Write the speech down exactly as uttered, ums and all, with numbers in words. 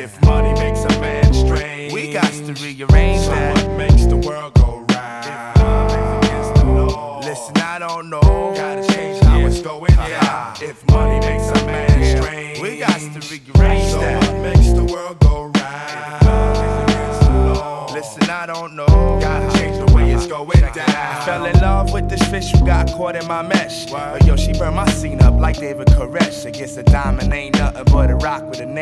If money makes a man strange, we got to rearrange so that. what makes the world go round? If love is against the law, Listen, I don't know. gotta change how Yeah. it's going down. Yeah. If money makes a man Yeah. strange, We got to rearrange so that. what makes the world go round? If love is against the law, Listen, I don't know. gotta change the way it's going down. I fell in love with this fish who got caught in my mesh. But yo, she burned my scene up like David Koresh. Against a diamond ain't nothing but a rock with a name.